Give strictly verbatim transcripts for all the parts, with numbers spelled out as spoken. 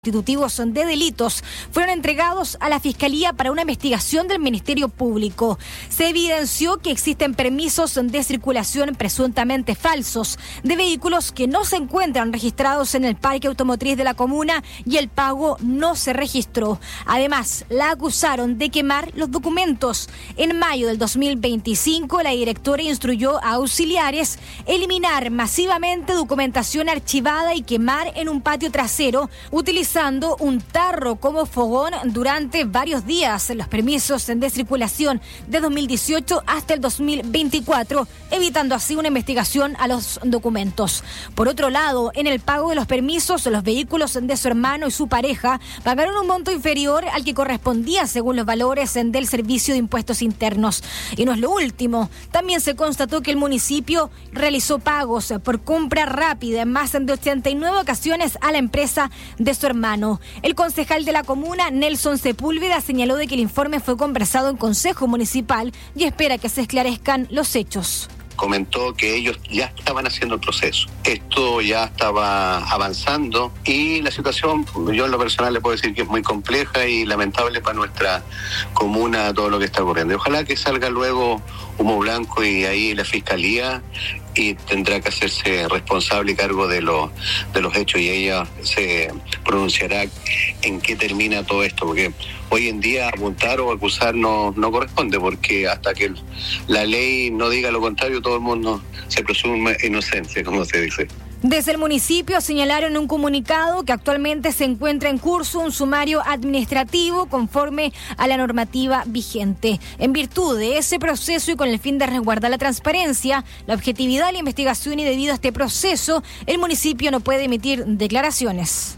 constitutivos de delitos fueron entregados a la Fiscalía para una investigación del Ministerio Público. Se evidenció que existen permisos de circulación presuntamente falsos de vehículos que no se encuentran registrados en el parque automotriz de la comuna y el pago no se registró. Además, la acusaron de quemar los documentos. En mayo del dos mil veinticinco, la directora instruyó a auxiliares eliminar masivamente documentación archivada y quemar en un patio trasero, utilizando usando un tarro como fogón durante varios días. Los permisos de circulación de dos mil dieciocho hasta el dos mil veinticuatro, evitando así una investigación a los documentos. Por otro lado, en el pago de los permisos, los vehículos de su hermano y su pareja pagaron un monto inferior al que correspondía según los valores del Servicio de Impuestos Internos. Y no es lo último, también se constató que el municipio realizó pagos por compra rápida en más de ochenta y nueve ocasiones a la empresa de su hermano. El concejal de la comuna, Nelson Sepúlveda, señaló de que el informe fue conversado en Consejo Municipal y espera que se esclarezcan los hechos. Comentó que ellos ya estaban haciendo el proceso. Esto ya estaba avanzando y la situación, yo en lo personal le puedo decir que es muy compleja y lamentable para nuestra comuna todo lo que está ocurriendo. Y ojalá que salga luego humo blanco y ahí la Fiscalía y tendrá que hacerse responsable y cargo de los de los hechos y ella se pronunciará en qué termina todo esto, porque hoy en día apuntar o acusar no, no corresponde, porque hasta que la ley no diga lo contrario, todo el mundo se presume inocencia, como se dice. Desde el municipio señalaron en un comunicado que actualmente se encuentra en curso un sumario administrativo conforme a la normativa vigente. En virtud de ese proceso y con el fin de resguardar la transparencia, la objetividad de la investigación y debido a este proceso, el municipio no puede emitir declaraciones.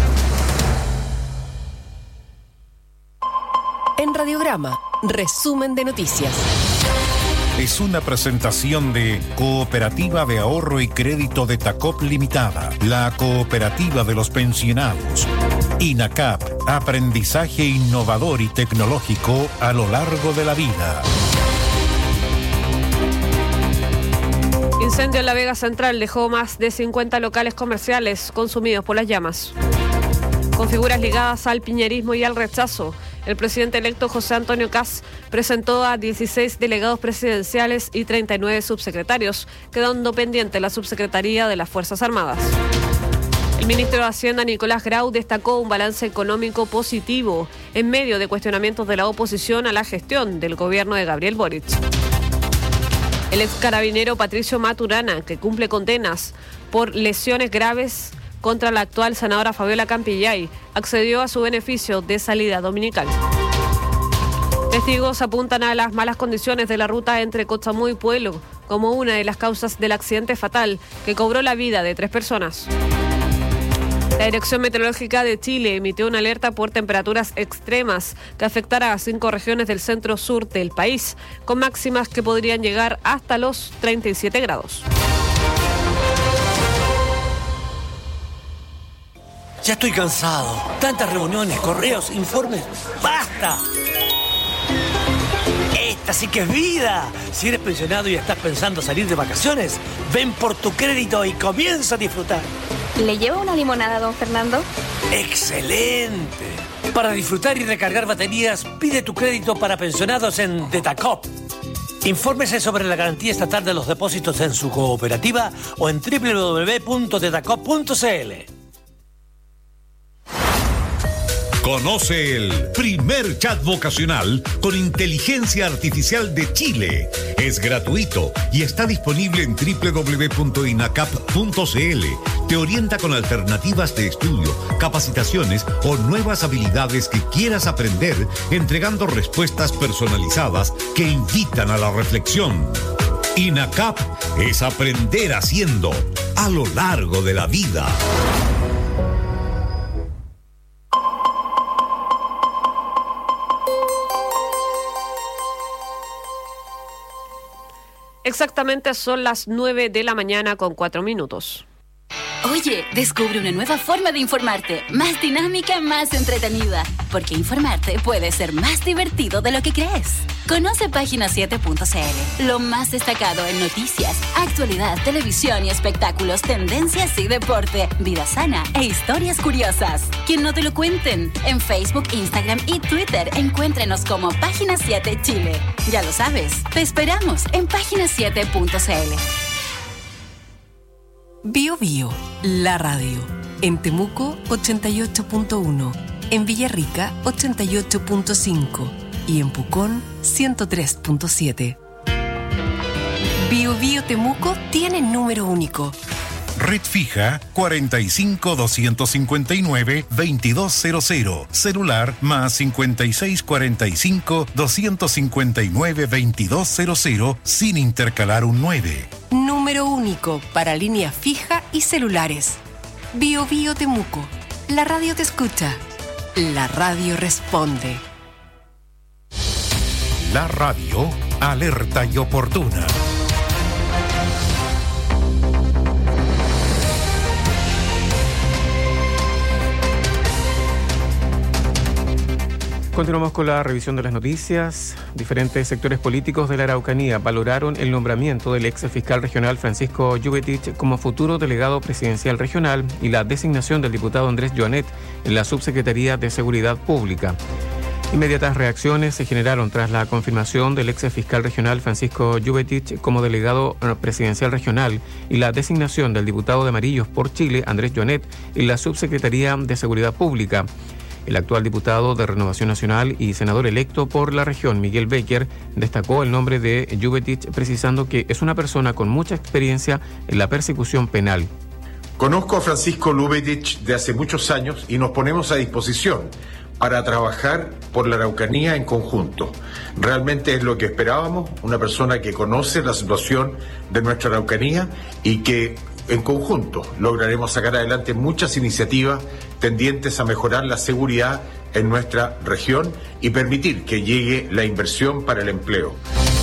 En Radiograma, resumen de noticias. Es una presentación de Cooperativa de Ahorro y Crédito de Tacop Limitada, la cooperativa de los pensionados. INACAP, aprendizaje innovador y tecnológico a lo largo de la vida. Incendio en la Vega Central dejó más de cincuenta locales comerciales consumidos por las llamas. Con figuras ligadas al piñerismo y al rechazo, el presidente electo José Antonio Kast presentó a dieciséis delegados presidenciales y treinta y nueve subsecretarios, quedando pendiente la subsecretaría de las Fuerzas Armadas. El ministro de Hacienda, Nicolás Grau, destacó un balance económico positivo en medio de cuestionamientos de la oposición a la gestión del gobierno de Gabriel Boric. El ex carabinero Patricio Maturana, que cumple condenas por lesiones graves contra la actual senadora Fabiola Campillay, accedió a su beneficio de salida dominical. Testigos apuntan a las malas condiciones de la ruta entre Cochamó y Puelo como una de las causas del accidente fatal que cobró la vida de tres personas. La Dirección Meteorológica de Chile emitió una alerta por temperaturas extremas que afectará a cinco regiones del centro-sur del país, con máximas que podrían llegar hasta los treinta y siete grados. Ya estoy cansado. Tantas reuniones, correos, informes. ¡Basta! Esta sí que es vida. Si eres pensionado y estás pensando salir de vacaciones, ven por tu crédito y comienza a disfrutar. ¿Le lleva una limonada, don Fernando? ¡Excelente! Para disfrutar y recargar baterías, pide tu crédito para pensionados en Detacop. Infórmese sobre la garantía estatal de los depósitos en su cooperativa o en doble u doble u doble u punto detacop punto c l. Conoce el primer chat vocacional con inteligencia artificial de Chile. Es gratuito y está disponible en doble u doble u doble u punto inacap punto c l. Te orienta con alternativas de estudio, capacitaciones o nuevas habilidades que quieras aprender, entregando respuestas personalizadas que invitan a la reflexión. INACAP es aprender haciendo a lo largo de la vida. Exactamente son las nueve de la mañana con cuatro minutos. Oye, descubre una nueva forma de informarte, más dinámica, más entretenida, porque informarte puede ser más divertido de lo que crees. Conoce página siete punto c l, lo más destacado en noticias, actualidad, televisión y espectáculos, tendencias y deporte, vida sana e historias curiosas. Que no te lo cuenten. En Facebook, Instagram y Twitter, encuéntrenos como Página siete Chile. Ya lo sabes, te esperamos en página siete punto c l. Bio Bio, la radio. En Temuco, ochenta y ocho punto uno. En Villarrica, ochenta y ocho punto cinco. Y en Pucón, ciento tres punto siete. Bio Bio Temuco tiene número único. Red fija cuarenta y cinco, doscientos cincuenta y nueve, veintidós cero cero. Celular más cincuenta y seis, cuarenta y cinco, doscientos cincuenta y nueve, veintidós cero cero sin intercalar un nueve. Número único para línea fija y celulares. Bio Bio Temuco. La radio te escucha. La radio responde. La radio alerta y oportuna. Continuamos con la revisión de las noticias. Diferentes sectores políticos de la Araucanía valoraron el nombramiento del ex fiscal regional Francisco Lluvetich como futuro delegado presidencial regional y la designación del diputado Andrés Joanet en la Subsecretaría de Seguridad Pública. Inmediatas reacciones se generaron tras la confirmación del ex fiscal regional Francisco Lluvetich como delegado presidencial regional y la designación del diputado de Amarillos por Chile Andrés Joanet en la Subsecretaría de Seguridad Pública. El actual diputado de Renovación Nacional y senador electo por la región, Miguel Becker, destacó el nombre de Lluvetich, precisando que es una persona con mucha experiencia en la persecución penal. Conozco a Francisco Lluvetich de hace muchos años y nos ponemos a disposición para trabajar por la Araucanía en conjunto. Realmente es lo que esperábamos, una persona que conoce la situación de nuestra Araucanía y que en conjunto lograremos sacar adelante muchas iniciativas tendientes a mejorar la seguridad en nuestra región y permitir que llegue la inversión para el empleo.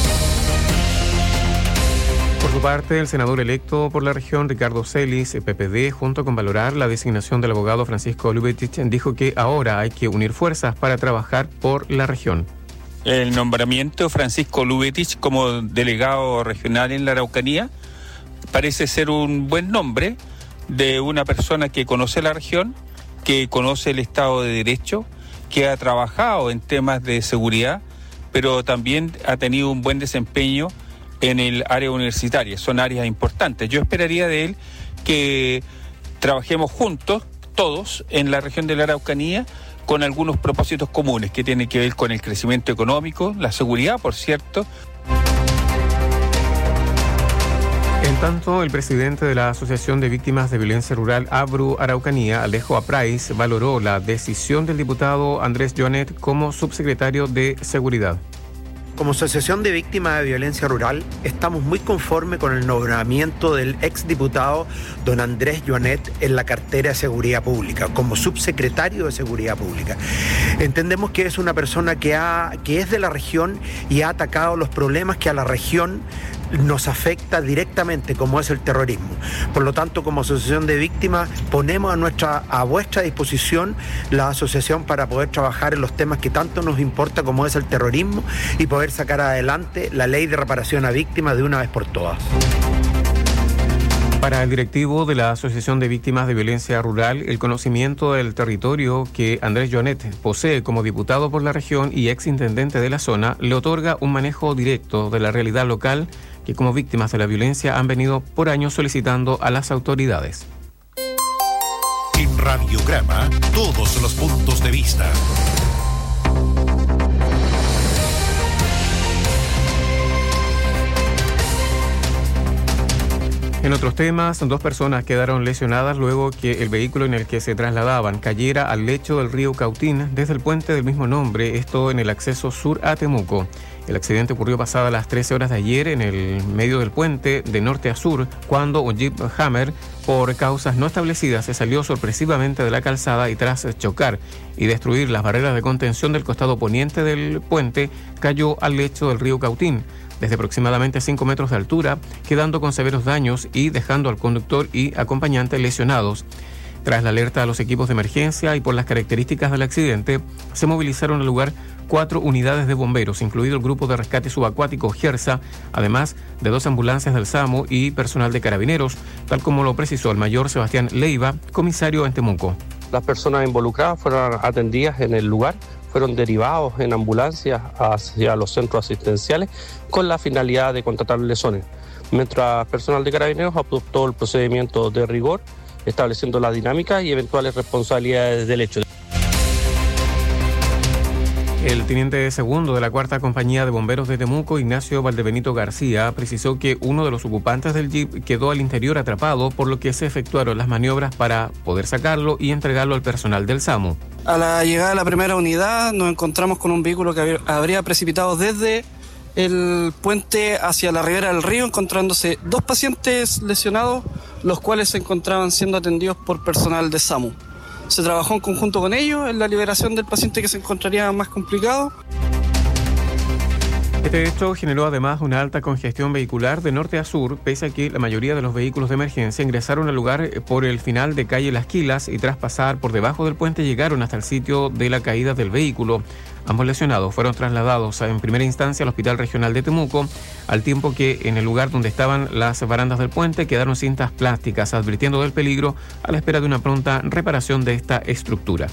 Por su parte, el senador electo por la región, Ricardo Celis, P P D, junto con valorar la designación del abogado Francisco Lluvetich, dijo que ahora hay que unir fuerzas para trabajar por la región. El nombramiento de Francisco Lluvetich como delegado regional en la Araucanía parece ser un buen nombre de una persona que conoce la región, que conoce el Estado de Derecho, que ha trabajado en temas de seguridad, pero también ha tenido un buen desempeño en el área universitaria. Son áreas importantes. Yo esperaría de él que trabajemos juntos, todos, en la región de la Araucanía, con algunos propósitos comunes que tienen que ver con el crecimiento económico, la seguridad, por cierto. En tanto, el presidente de la Asociación de Víctimas de Violencia Rural Abru Araucanía, Alejo Aprais, valoró la decisión del diputado Andrés Joanet como subsecretario de Seguridad. Como Asociación de Víctimas de Violencia Rural, estamos muy conformes con el nombramiento del exdiputado don Andrés Joanet en la cartera de Seguridad Pública, como subsecretario de Seguridad Pública. Entendemos que es una persona que, ha, que es de la región y ha atacado los problemas que a la región nos afecta directamente, como es el terrorismo. Por lo tanto, como Asociación de Víctimas, ponemos a, nuestra, a vuestra disposición la asociación para poder trabajar en los temas que tanto nos importa, como es el terrorismo, y poder sacar adelante la ley de reparación a víctimas de una vez por todas. Para el directivo de la Asociación de Víctimas de Violencia Rural, el conocimiento del territorio que Andrés Joanet posee como diputado por la región y exintendente de la zona le otorga un manejo directo de la realidad local que como víctimas de la violencia han venido por años solicitando a las autoridades. En Radiograma, todos los puntos de vista. En otros temas, dos personas quedaron lesionadas luego que el vehículo en el que se trasladaban cayera al lecho del río Cautín desde el puente del mismo nombre, esto en el acceso sur a Temuco. El accidente ocurrió pasadas las trece horas de ayer en el medio del puente de norte a sur, cuando un Jeep Hammer, por causas no establecidas, se salió sorpresivamente de la calzada y tras chocar y destruir las barreras de contención del costado poniente del puente, cayó al lecho del río Cautín, desde aproximadamente cinco metros de altura, quedando con severos daños y dejando al conductor y acompañante lesionados. Tras la alerta a los equipos de emergencia y por las características del accidente, se movilizaron al lugar cuatro unidades de bomberos, incluido el grupo de rescate subacuático GERSA, además de dos ambulancias del SAMU y personal de carabineros, tal como lo precisó el mayor Sebastián Leiva, comisario en Temuco. Las personas involucradas fueron atendidas en el lugar, fueron derivados en ambulancias hacia los centros asistenciales con la finalidad de contratar lesiones, mientras personal de carabineros adoptó el procedimiento de rigor, estableciendo la dinámica y eventuales responsabilidades del hecho. El teniente segundo de la cuarta compañía de bomberos de Temuco, Ignacio Valdebenito García, precisó que uno de los ocupantes del jeep quedó al interior atrapado, por lo que se efectuaron las maniobras para poder sacarlo y entregarlo al personal del SAMU. A la llegada de la primera unidad nos encontramos con un vehículo que habría precipitado desde el puente hacia la ribera del río, encontrándose dos pacientes lesionados, los cuales se encontraban siendo atendidos por personal de SAMU. Se trabajó en conjunto con ellos en la liberación del paciente que se encontraría más complicado. Este hecho generó además una alta congestión vehicular de norte a sur, pese a que la mayoría de los vehículos de emergencia ingresaron al lugar por el final de calle Las Quilas y tras pasar por debajo del puente llegaron hasta el sitio de la caída del vehículo. Ambos lesionados fueron trasladados en primera instancia al Hospital Regional de Temuco, al tiempo que en el lugar donde estaban las barandas del puente quedaron cintas plásticas, advirtiendo del peligro a la espera de una pronta reparación de esta estructura.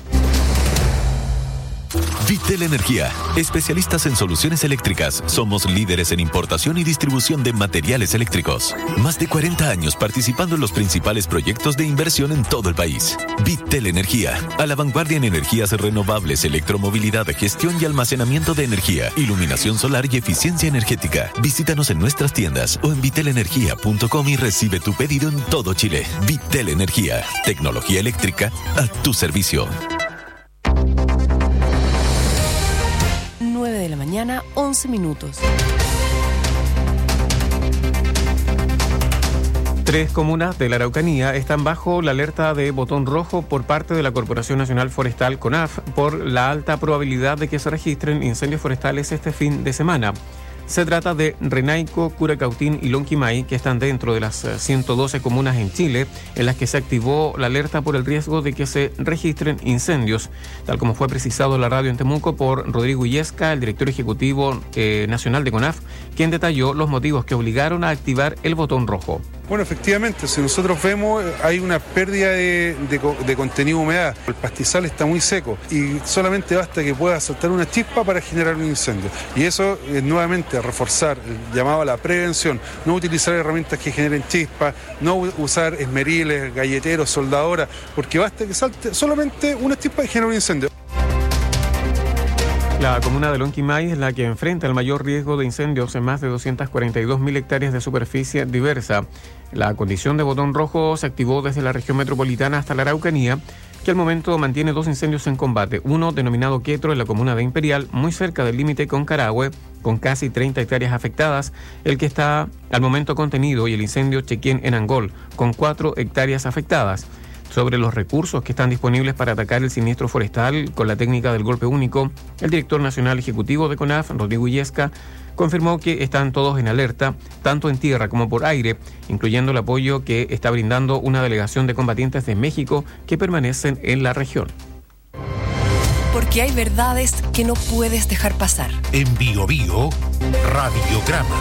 Vitel Energía, especialistas en soluciones eléctricas. Somos líderes en importación y distribución de materiales eléctricos. Más de cuarenta años participando en los principales proyectos de inversión en todo el país. Vitel Energía, a la vanguardia en energías renovables, electromovilidad, gestión y almacenamiento de energía, iluminación solar y eficiencia energética. Visítanos en nuestras tiendas o en vitel energía punto com y recibe tu pedido en todo Chile. Vitel Energía, tecnología eléctrica a tu servicio. nueve de la mañana, once minutos. Tres comunas de la Araucanía están bajo la alerta de botón rojo por parte de la Corporación Nacional Forestal CONAF por la alta probabilidad de que se registren incendios forestales este fin de semana. Se trata de Renaico, Curacautín y Lonquimay, que están dentro de las ciento doce comunas en Chile en las que se activó la alerta por el riesgo de que se registren incendios, tal como fue precisado en la radio en Temuco por Rodrigo Illesca, el director ejecutivo eh, nacional de CONAF, quien detalló los motivos que obligaron a activar el botón rojo. Bueno, efectivamente, si nosotros vemos, hay una pérdida de, de, de contenido de humedad. El pastizal está muy seco y solamente basta que pueda saltar una chispa para generar un incendio. Y eso es nuevamente reforzar el llamado a la prevención, no utilizar herramientas que generen chispas, no usar esmeriles, galleteros, soldadoras, porque basta que salte solamente una chispa y genera un incendio. La comuna de Lonquimay es la que enfrenta el mayor riesgo de incendios en más de doscientas cuarenta y dos mil hectáreas de superficie diversa. La condición de botón rojo se activó desde la región metropolitana hasta la Araucanía, que al momento mantiene dos incendios en combate. Uno denominado Quetro en la comuna de Imperial, muy cerca del límite con Carahue, con casi treinta hectáreas afectadas, el que está al momento contenido, y el incendio Chequén en Angol, con cuatro hectáreas afectadas. Sobre los recursos que están disponibles para atacar el siniestro forestal con la técnica del golpe único, el director nacional ejecutivo de CONAF, Rodrigo Illesca, confirmó que están todos en alerta, tanto en tierra como por aire, incluyendo el apoyo que está brindando una delegación de combatientes de México que permanecen en la región. Porque hay verdades que no puedes dejar pasar. En Bio Bio, Radiograma.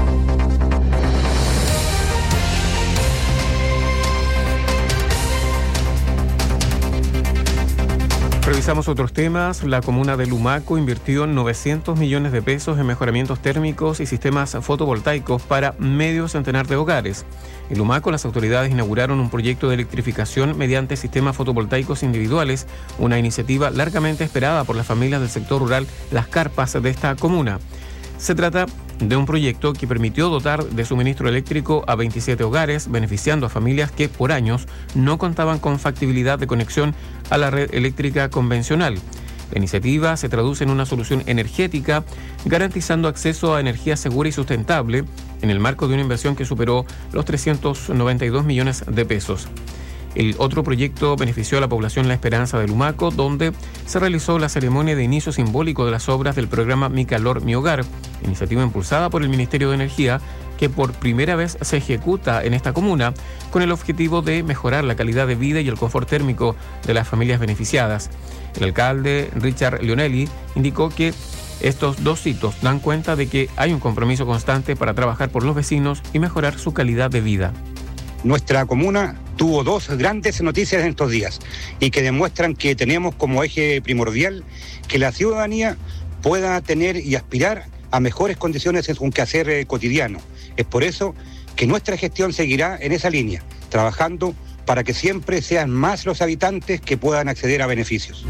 Revisamos otros temas. La comuna de Lumaco invirtió novecientos millones de pesos en mejoramientos térmicos y sistemas fotovoltaicos para medio centenar de hogares. En Lumaco, las autoridades inauguraron un proyecto de electrificación mediante sistemas fotovoltaicos individuales, una iniciativa largamente esperada por las familias del sector rural Las Carpas de esta comuna. Se trata de un proyecto que permitió dotar de suministro eléctrico a veintisiete hogares, beneficiando a familias que por años no contaban con factibilidad de conexión a la red eléctrica convencional. La iniciativa se traduce en una solución energética, garantizando acceso a energía segura y sustentable, en el marco de una inversión que superó los trescientos noventa y dos millones de pesos. El otro proyecto benefició a la población La Esperanza de Lumaco, donde se realizó la ceremonia de inicio simbólico de las obras del programa Mi Calor, Mi Hogar, iniciativa impulsada por el Ministerio de Energía, que por primera vez se ejecuta en esta comuna con el objetivo de mejorar la calidad de vida y el confort térmico de las familias beneficiadas. El alcalde Richard Leonelli indicó que estos dos hitos dan cuenta de que hay un compromiso constante para trabajar por los vecinos y mejorar su calidad de vida. Nuestra comuna tuvo dos grandes noticias en estos días y que demuestran que tenemos como eje primordial que la ciudadanía pueda tener y aspirar a mejores condiciones en su quehacer eh, cotidiano. Es por eso que nuestra gestión seguirá en esa línea, trabajando para que siempre sean más los habitantes que puedan acceder a beneficios.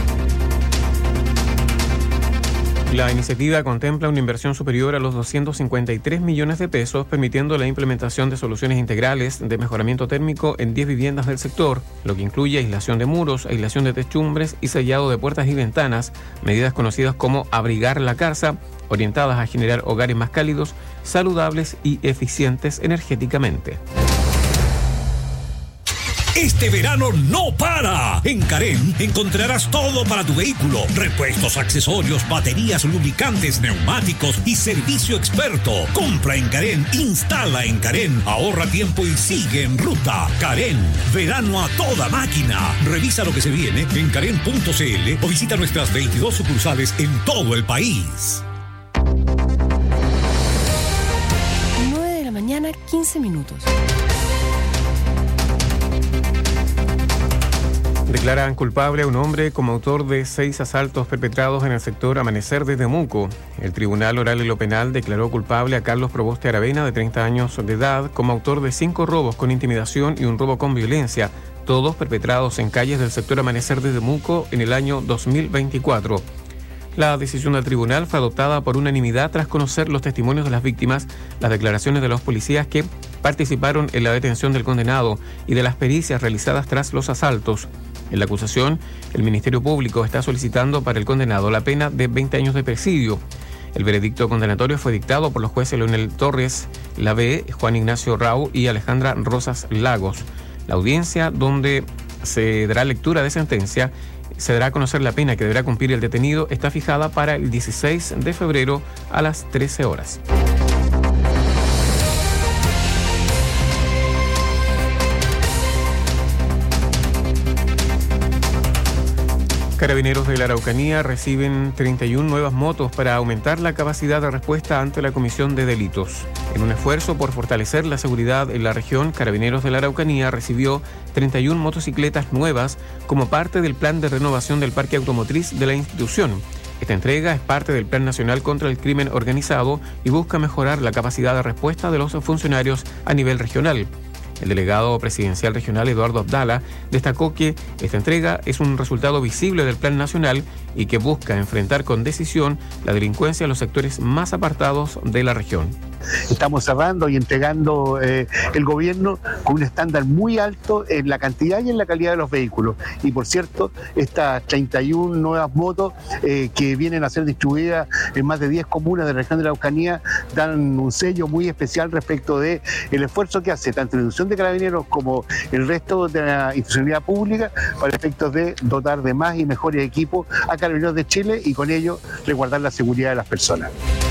La iniciativa contempla una inversión superior a los doscientos cincuenta y tres millones de pesos, permitiendo la implementación de soluciones integrales de mejoramiento térmico en diez viviendas del sector, lo que incluye aislación de muros, aislación de techumbres y sellado de puertas y ventanas, medidas conocidas como abrigar la casa, orientadas a generar hogares más cálidos, saludables y eficientes energéticamente. Este verano no para. En Carén encontrarás todo para tu vehículo: repuestos, accesorios, baterías, lubricantes, neumáticos y servicio experto. Compra en Carén, instala en Carén, ahorra tiempo y sigue en ruta. Carén, verano a toda máquina. Revisa lo que se viene en carén punto c l o visita nuestras veintidós sucursales en todo el país. nueve de la mañana, quince minutos. Declaran culpable a un hombre como autor de seis asaltos perpetrados en el sector Amanecer de Temuco. El Tribunal Oral en lo Penal declaró culpable a Carlos Proboste Aravena, de treinta años de edad, como autor de cinco robos con intimidación y un robo con violencia, todos perpetrados en calles del sector Amanecer de Temuco en el año dos mil veinticuatro. La decisión del tribunal fue adoptada por unanimidad tras conocer los testimonios de las víctimas, las declaraciones de los policías que participaron en la detención del condenado y de las pericias realizadas tras los asaltos. En la acusación, el Ministerio Público está solicitando para el condenado la pena de veinte años de presidio. El veredicto condenatorio fue dictado por los jueces Leonel Torres Lavé, Juan Ignacio Rau y Alejandra Rosas Lagos. La audiencia, donde se dará lectura de sentencia, se dará a conocer la pena que deberá cumplir el detenido, está fijada para el dieciséis de febrero a las trece horas. Carabineros de la Araucanía reciben treinta y una nuevas motos para aumentar la capacidad de respuesta ante la comisión de delitos. En un esfuerzo por fortalecer la seguridad en la región, Carabineros de la Araucanía recibió treinta y una motocicletas nuevas como parte del plan de renovación del parque automotriz de la institución. Esta entrega es parte del Plan Nacional contra el Crimen Organizado y busca mejorar la capacidad de respuesta de los funcionarios a nivel regional. El delegado presidencial regional Eduardo Abdala destacó que esta entrega es un resultado visible del Plan Nacional y que busca enfrentar con decisión la delincuencia en los sectores más apartados de la región. Estamos cerrando y entregando eh, el gobierno con un estándar muy alto en la cantidad y en la calidad de los vehículos. Y por cierto, estas treinta y una nuevas motos eh, que vienen a ser distribuidas en más de diez comunas de la región de la Araucanía dan un sello muy especial respecto de el esfuerzo que hace tanto la institución de Carabineros como el resto de la institucionalidad pública para efectos de dotar de más y mejores equipos a Carabineros de Chile y con ello resguardar la seguridad de las personas.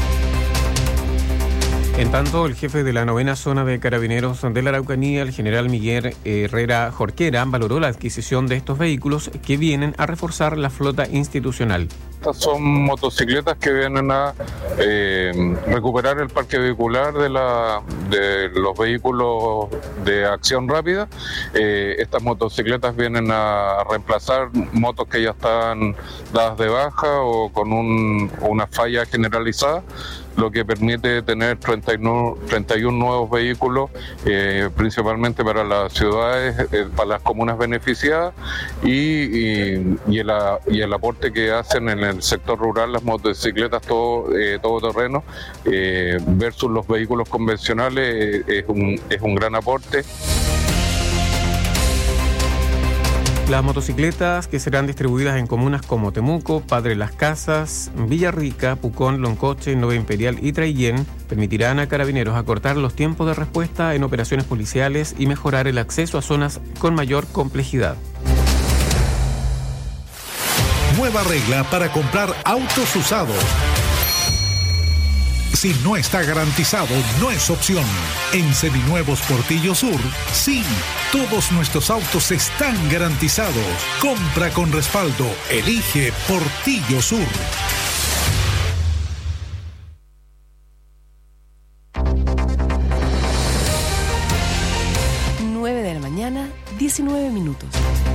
En tanto, el jefe de la novena zona de Carabineros de la Araucanía, el general Miguel Herrera Jorquera, valoró la adquisición de estos vehículos que vienen a reforzar la flota institucional. Estas son motocicletas que vienen a eh, recuperar el parque vehicular de, la, de los vehículos de acción rápida. Eh, estas motocicletas vienen a reemplazar motos que ya están dadas de baja o con un, una falla generalizada, lo que permite tener treinta y uno nuevos vehículos, eh, principalmente para las ciudades, eh, para las comunas beneficiadas y, y, y, el, y el aporte que hacen en el sector rural las motocicletas todo, eh, todoterreno eh, versus los vehículos convencionales eh, es, un, es un gran aporte. Las motocicletas que serán distribuidas en comunas como Temuco, Padre Las Casas, Villarrica, Pucón, Loncoche, Nueva Imperial y Traillén permitirán a carabineros acortar los tiempos de respuesta en operaciones policiales y mejorar el acceso a zonas con mayor complejidad. Nueva regla para comprar autos usados. Si no está garantizado, no es opción. En Seminuevos Portillo Sur, sí, todos nuestros autos están garantizados. Compra con respaldo. Elige Portillo Sur. nueve de la mañana, diecinueve minutos.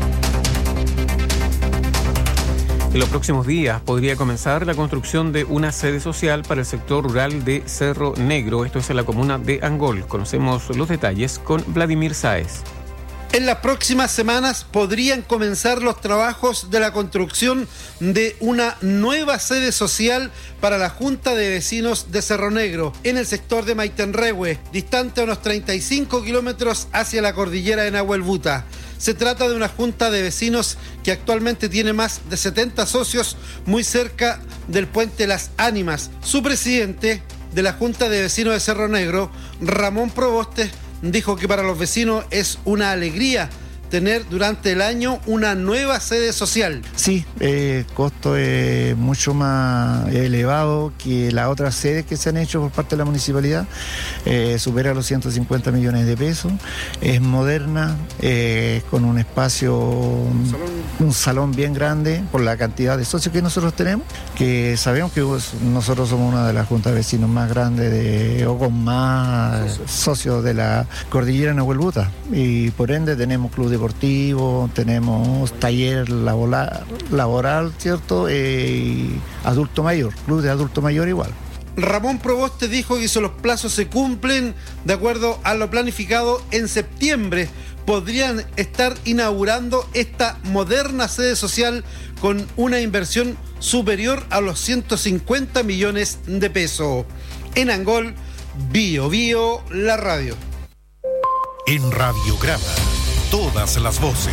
En los próximos días podría comenzar la construcción de una sede social para el sector rural de Cerro Negro. Esto es en la comuna de Angol. Conocemos los detalles con Vladimir Sáez. En las próximas semanas podrían comenzar los trabajos de la construcción de una nueva sede social para la Junta de Vecinos de Cerro Negro, en el sector de Maitenrehue, distante a unos treinta y cinco kilómetros hacia la cordillera de Nahuelbuta. Se trata de una junta de vecinos que actualmente tiene más de setenta socios, muy cerca del puente Las Ánimas. Su presidente de la Junta de Vecinos de Cerro Negro, Ramón Proboste, dijo que para los vecinos es una alegría tener durante el año una nueva sede social. Sí, el costo es mucho más elevado que las otras sedes que se han hecho por parte de la municipalidad, eh, supera los ciento cincuenta millones de pesos, es moderna, eh, con un espacio, un salón. un salón bien grande por la cantidad de socios que nosotros tenemos, que sabemos que nosotros somos una de las juntas de vecinos más grandes de, o con más socios, socios de la cordillera Nahuelbuta, y por ende tenemos club de deportivo, tenemos taller laboral, laboral ¿cierto? Eh, y adulto mayor, club de adulto mayor igual. Ramón Proboste dijo que si los plazos se cumplen de acuerdo a lo planificado, en septiembre podrían estar inaugurando esta moderna sede social con una inversión superior a los ciento cincuenta millones de pesos. En Angol, Bio Bio, la radio. En Radiograma, todas las voces.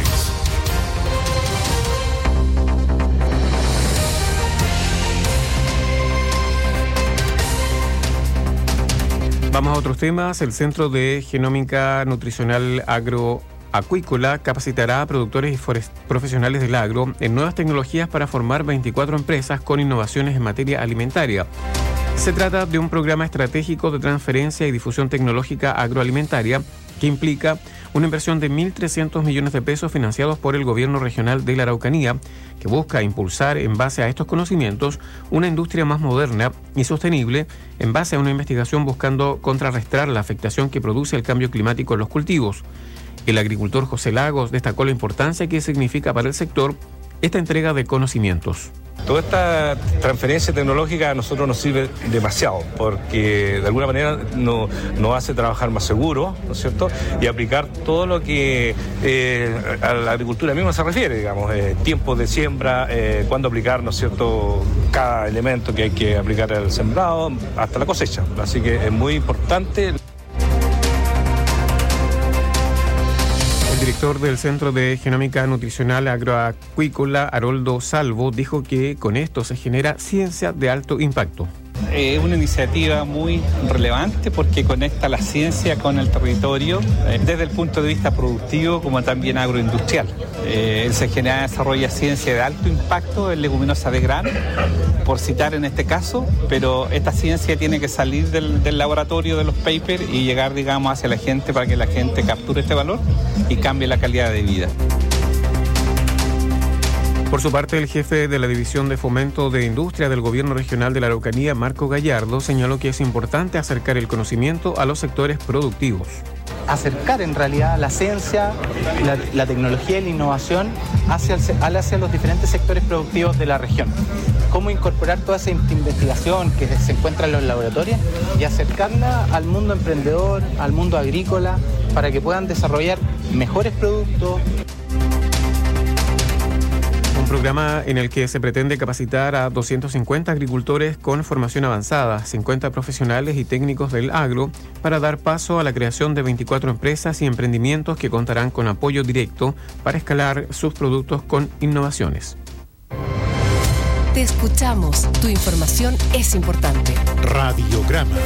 Vamos a otros temas. El Centro de Genómica Nutricional Agroacuícola capacitará a productores y forest- profesionales del agro en nuevas tecnologías para formar veinticuatro empresas con innovaciones en materia alimentaria. Se trata de un programa estratégico de transferencia y difusión tecnológica agroalimentaria que implica una inversión de mil trescientos millones de pesos financiados por el Gobierno Regional de la Araucanía, que busca impulsar, en base a estos conocimientos, una industria más moderna y sostenible, en base a una investigación buscando contrarrestar la afectación que produce el cambio climático en los cultivos. El agricultor José Lagos destacó la importancia que significa para el sector esta entrega de conocimientos. Toda esta transferencia tecnológica a nosotros nos sirve demasiado porque de alguna manera no, nos hace trabajar más seguro, ¿no es cierto? Y aplicar todo lo que eh, a la agricultura misma se refiere, digamos, eh, tiempos de siembra, eh, cuándo aplicar, ¿no es cierto?, cada elemento que hay que aplicar al sembrado hasta la cosecha. Así que es muy importante. El director del Centro de Genómica Nutricional Agroacuícola, Haroldo Salvo, dijo que con esto se genera ciencia de alto impacto. Es una iniciativa muy relevante porque conecta la ciencia con el territorio eh, desde el punto de vista productivo como también agroindustrial. Eh, el C G N A desarrolla ciencia de alto impacto en leguminosa de grano, por citar en este caso, pero esta ciencia tiene que salir del, del laboratorio de los papers y llegar, digamos, hacia la gente para que la gente capture este valor y cambie la calidad de vida. Por su parte, el jefe de la División de Fomento de Industria del Gobierno Regional de la Araucanía, Marco Gallardo, señaló que es importante acercar el conocimiento a los sectores productivos. Acercar en realidad la ciencia, la, la tecnología y la innovación hacia, el, hacia los diferentes sectores productivos de la región. Cómo incorporar toda esa investigación que se encuentra en los laboratorios y acercarla al mundo emprendedor, al mundo agrícola, para que puedan desarrollar mejores productos. Un programa en el que se pretende capacitar a doscientos cincuenta agricultores con formación avanzada, cincuenta profesionales y técnicos del agro, para dar paso a la creación de veinticuatro empresas y emprendimientos que contarán con apoyo directo para escalar sus productos con innovaciones. Te escuchamos. Tu información es importante. Radiograma.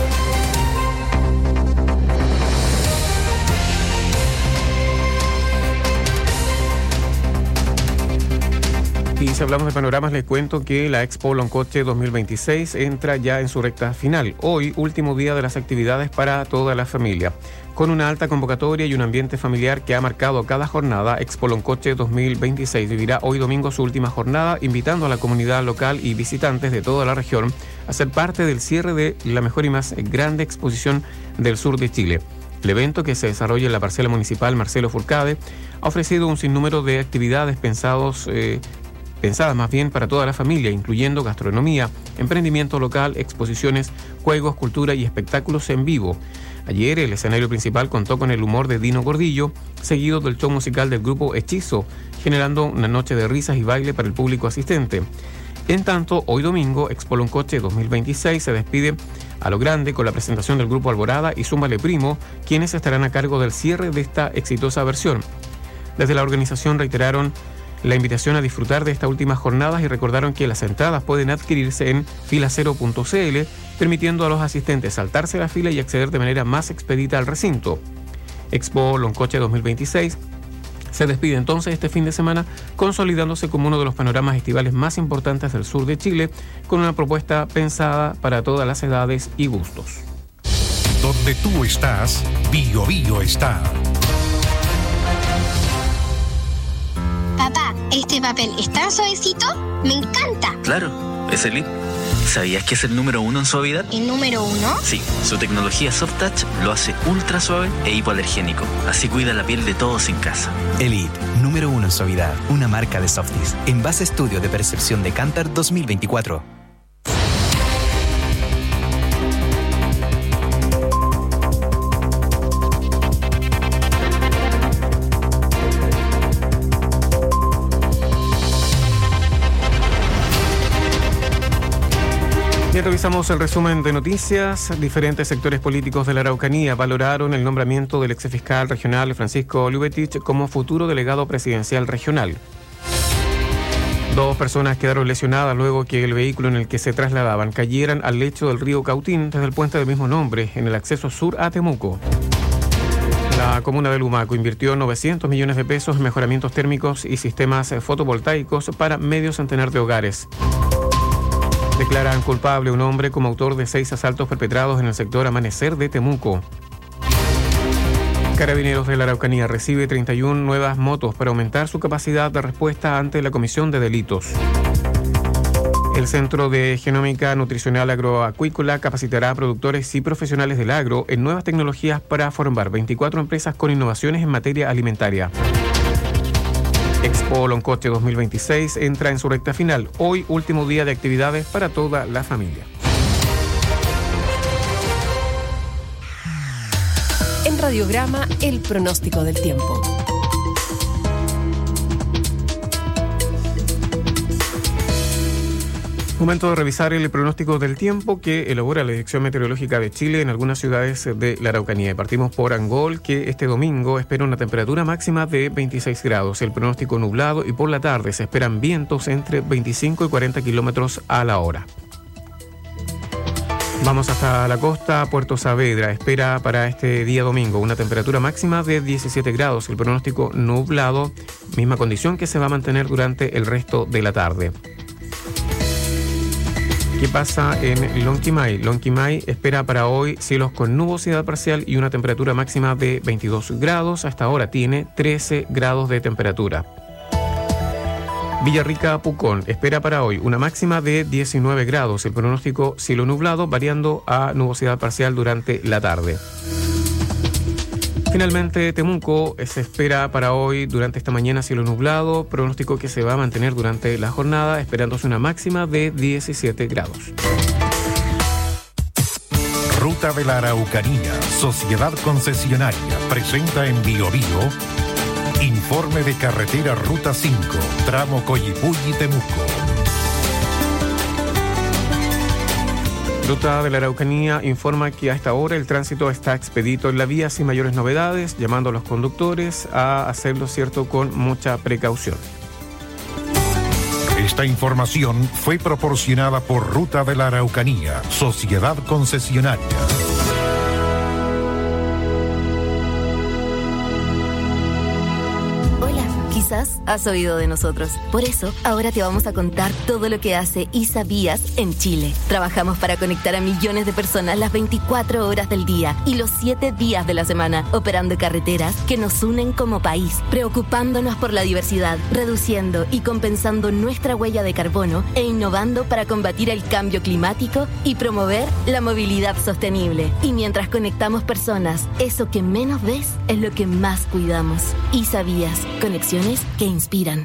Y si hablamos de panoramas, les cuento que la Expo Loncoche dos mil veintiséis entra ya en su recta final. Hoy, último día de las actividades para toda la familia. Con una alta convocatoria y un ambiente familiar que ha marcado cada jornada, Expo Loncoche dos mil veintiséis vivirá hoy domingo su última jornada, invitando a la comunidad local y visitantes de toda la región a ser parte del cierre de la mejor y más grande exposición del sur de Chile. El evento, que se desarrolla en la parcela municipal Marcelo Furcade, ha ofrecido un sinnúmero de actividades pensados... Eh, pensadas más bien para toda la familia, incluyendo gastronomía, emprendimiento local, exposiciones, juegos, cultura y espectáculos en vivo. Ayer el escenario principal contó con el humor de Dino Gordillo, seguido del show musical del grupo Hechizo, generando una noche de risas y baile para el público asistente. En tanto, hoy domingo, Expo Loncoche dos mil veintiséis se despide a lo grande con la presentación del grupo Alborada y Zúmbale Primo, quienes estarán a cargo del cierre de esta exitosa versión. Desde la organización reiteraron la invitación a disfrutar de estas últimas jornadas y recordaron que las entradas pueden adquirirse en filacero punto c l, permitiendo a los asistentes saltarse la fila y acceder de manera más expedita al recinto. Expo Loncoche dos mil veintiséis se despide entonces este fin de semana, consolidándose como uno de los panoramas estivales más importantes del sur de Chile, con una propuesta pensada para todas las edades y gustos. Donde tú estás, Bio Bio está. Papá, ¿este papel está suavecito? ¡Me encanta! Claro, es Elite. ¿Sabías que es el número uno en suavidad? ¿El número uno? Sí, su tecnología Soft Touch lo hace ultra suave e hipoalergénico. Así cuida la piel de todos en casa. Elite, número uno en suavidad. Una marca de Softies. En base a estudio de percepción de Kantar dos mil veinticuatro. Bien, revisamos el resumen de noticias. Diferentes sectores políticos de la Araucanía valoraron el nombramiento del exfiscal regional Francisco Lubetich como futuro delegado presidencial regional. Dos personas quedaron lesionadas luego que el vehículo en el que se trasladaban cayeran al lecho del río Cautín desde el puente del mismo nombre en el acceso sur a Temuco. La comuna de Lumaco invirtió novecientos millones de pesos en mejoramientos térmicos y sistemas fotovoltaicos para medio centenar de hogares. Declaran culpable a un hombre como autor de seis asaltos perpetrados en el sector Amanecer de Temuco. Carabineros de la Araucanía recibe treinta y una nuevas motos para aumentar su capacidad de respuesta ante la comisión de delitos. El Centro de Genómica Nutricional Agroacuícola capacitará a productores y profesionales del agro en nuevas tecnologías para formar veinticuatro empresas con innovaciones en materia alimentaria. Expo Loncoche dos mil veintiséis entra en su recta final. Hoy, último día de actividades para toda la familia. En Radiograma, el pronóstico del tiempo. Momento de revisar el pronóstico del tiempo que elabora la Dirección Meteorológica de Chile en algunas ciudades de la Araucanía. Partimos por Angol, que este domingo espera una temperatura máxima de veintiséis grados. El pronóstico nublado y por la tarde se esperan vientos entre veinticinco y cuarenta kilómetros a la hora. Vamos hasta la costa. Puerto Saavedra espera para este día domingo una temperatura máxima de diecisiete grados. El pronóstico nublado, misma condición que se va a mantener durante el resto de la tarde. ¿Qué pasa en Lonquimay? Lonquimay espera para hoy cielos con nubosidad parcial y una temperatura máxima de veintidós grados. Hasta ahora tiene trece grados de temperatura. Villarrica Pucón espera para hoy una máxima de diecinueve grados. El pronóstico cielo nublado variando a nubosidad parcial durante la tarde. Finalmente, Temuco se espera para hoy durante esta mañana cielo nublado, pronóstico que se va a mantener durante la jornada, esperándose una máxima de diecisiete grados. Ruta de la Araucanía, Sociedad Concesionaria, presenta en Bio Bio Informe de carretera Ruta cinco, tramo Coyipulli-Temuco. Ruta de la Araucanía informa que a esta hora el tránsito está expedito en la vía sin mayores novedades, llamando a los conductores a hacerlo cierto con mucha precaución. Esta información fue proporcionada por Ruta de la Araucanía, Sociedad Concesionaria. Quizás has oído de nosotros. Por eso, ahora te vamos a contar todo lo que hace ISABías en Chile. Trabajamos para conectar a millones de personas las veinticuatro horas del día y los siete días de la semana, operando carreteras que nos unen como país, preocupándonos por la diversidad, reduciendo y compensando nuestra huella de carbono e innovando para combatir el cambio climático y promover la movilidad sostenible. Y mientras conectamos personas, eso que menos ves es lo que más cuidamos. ISABías, conexiones que inspiran.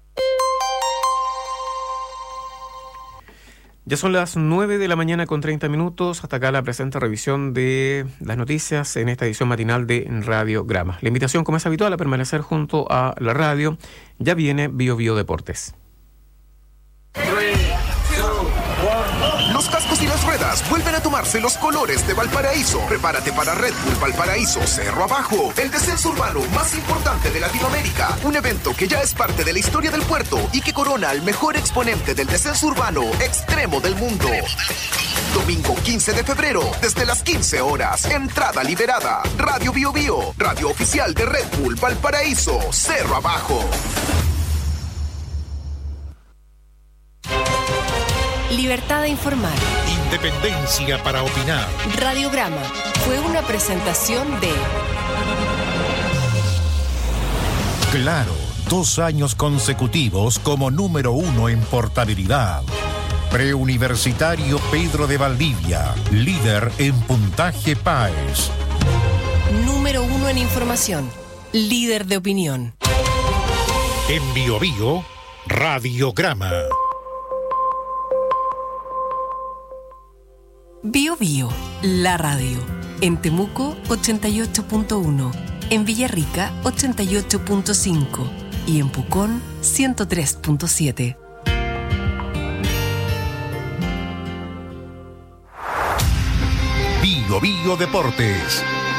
Ya son las nueve de la mañana con treinta minutos. Hasta acá la presente revisión de las noticias en esta edición matinal de Radio Grama. La invitación, como es habitual, a permanecer junto a la radio. Ya viene Bio Bio Deportes. Los cascos y las ruedas vuelven a tomarse los colores de Valparaíso. Prepárate para Red Bull Valparaíso Cerro Abajo, el descenso urbano más importante de Latinoamérica. Un evento que ya es parte de la historia del puerto y que corona al mejor exponente del descenso urbano extremo del mundo. Domingo quince de febrero, desde las quince horas. Entrada liberada. Radio Bio Bio, radio oficial de Red Bull Valparaíso Cerro Abajo. Libertad de informar. Independencia para opinar. Radiograma fue una presentación de Claro, dos años consecutivos como número uno en portabilidad. Preuniversitario Pedro de Valdivia, líder en puntaje PAES. Número uno en información, líder de opinión. En Bio Bio, Radiograma. Bio Bio, la radio. En Temuco, ochenta y ocho punto uno. En Villarrica, ochenta y ocho punto cinco. Y en Pucón, ciento tres punto siete. Bio Bio Deportes.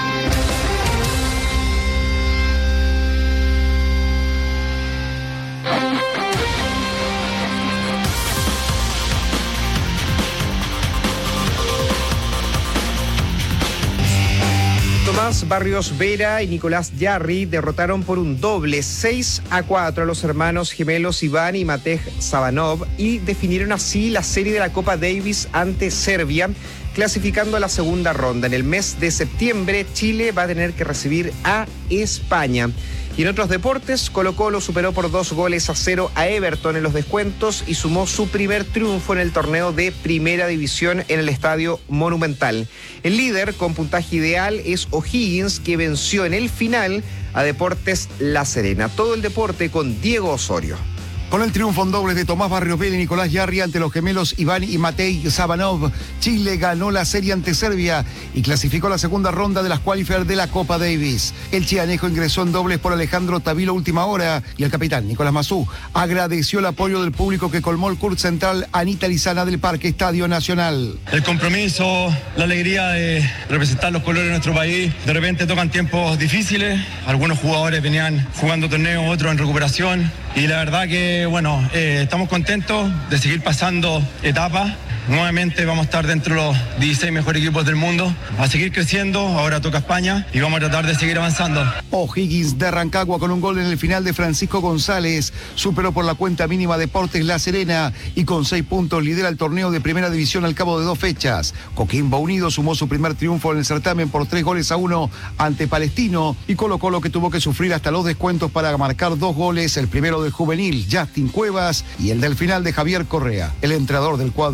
Tomás Barrios Vera y Nicolás Yarri derrotaron por un doble seis a cuatro a los hermanos gemelos Iván y Matej Sabanov y definieron así la serie de la Copa Davis ante Serbia, clasificando a la segunda ronda. En el mes de septiembre, Chile va a tener que recibir a España. Y en otros deportes, Colo-Colo superó por dos goles a cero a Everton en los descuentos y sumó su primer triunfo en el torneo de Primera División en el Estadio Monumental. El líder con puntaje ideal es O'Higgins, que venció en el final a Deportes La Serena. Todo el deporte con Diego Osorio. Con el triunfo en dobles de Tomás Barrios Vera y Nicolás Yarri ante los gemelos Iván y Matej Sabanov, Chile ganó la serie ante Serbia y clasificó la segunda ronda de las qualifiers de la Copa Davis. El chianejo ingresó en dobles por Alejandro Tavilo última hora y el capitán Nicolás Mazú agradeció el apoyo del público que colmó el Kurt Central Anita Lizana del Parque Estadio Nacional. El compromiso, la alegría de representar los colores de nuestro país. De repente tocan tiempos difíciles, algunos jugadores venían jugando torneos, otros en recuperación y la verdad que bueno, eh, estamos contentos de seguir pasando etapas. Nuevamente vamos a estar dentro de los dieciséis mejores equipos del mundo, a seguir creciendo. Ahora toca España y vamos a tratar de seguir avanzando. O'Higgins de Rancagua con un gol en el final de Francisco González superó por la cuenta mínima Deportes La Serena y con seis puntos lidera el torneo de Primera División al cabo de dos fechas. Coquimbo Unido sumó su primer triunfo en el certamen por tres goles a uno ante Palestino y Colo-Colo, que tuvo que sufrir hasta los descuentos para marcar dos goles, el primero del juvenil Justin Cuevas y el del final de Javier Correa. El entrenador del cuadro albo